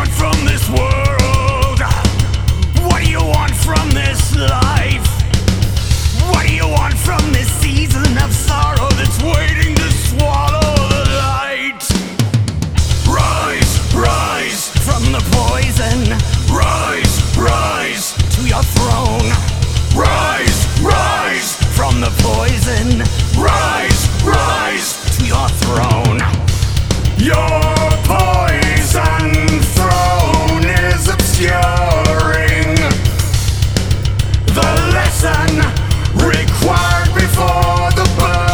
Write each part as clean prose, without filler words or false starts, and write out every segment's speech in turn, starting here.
want from this world? What do you want from this life? What do you want from this season of sorrow that's waiting to swallow the light? Rise, rise from the poison. Rise, rise to your throne. Rise, rise from the poison. Rise, rise to your throne. Your poison throne is obscuring the lesson required before the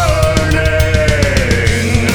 burning.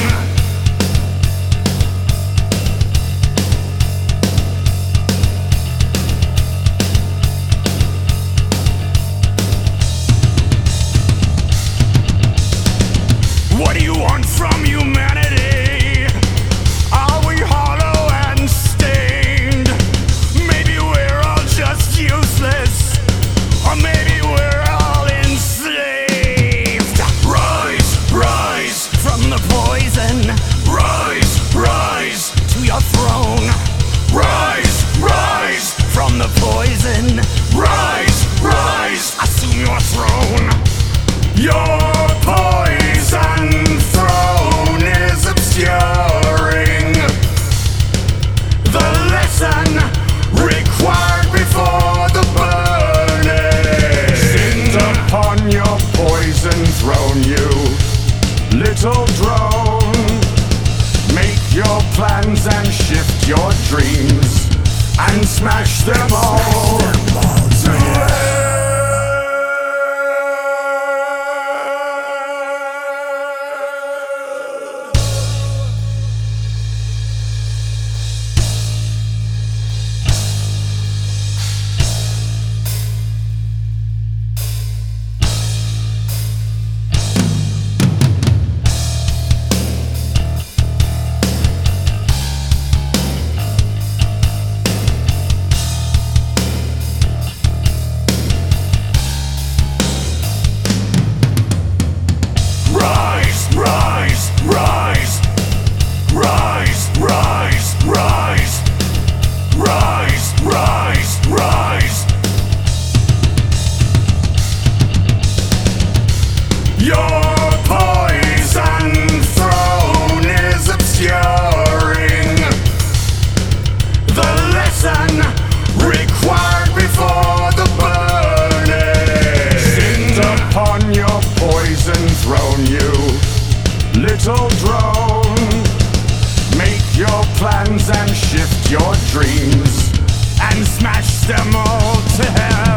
What do you want from humanity? Are we hollow and stained? Maybe we're all just useless, or maybe we're all enslaved. Rise, rise from the poison. Rise, rise to your throne. Rise, rise from the poison. Rise, rise, assume your throne. Your poison throne is obscuring the lesson required before the burning. Sit upon your poison throne, you little drone. Make your plans and shift your dreams and smash them all to hell. Your poison throne is obscuring the lesson required before the burning. Sit upon your poison throne, you little drone. Make your plans and shift your dreams and smash them all to hell.